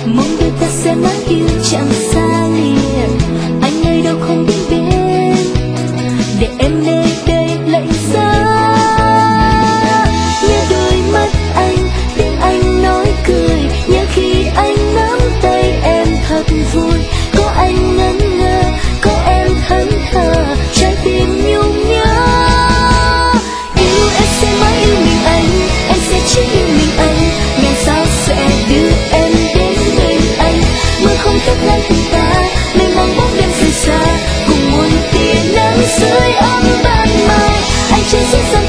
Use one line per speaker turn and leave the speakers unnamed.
mong đôi ta sẽ mãi yêu chẳng xa lìa. Anh ơi đâu không biết bên, để em nơi đây lạnh giá. Nhớ đôi mắt anh, tiếng anh nói cười, nhớ khi anh nắm tay em thật vui. Có anh ngẩn ngơ, có em thẫn thờ, trái tim nhung nhớ. Yêu em sẽ mãi yêu mình anh, em sẽ chỉ yêu mình anh. Ngàn sao sẽ đưa em đến bên anh. Mưa không cách ngăn tình ta, mênh mông bóng đêm rời xa, cùng muôn tia nắng dưới ấm ban mai. Anh chưa dễ dàng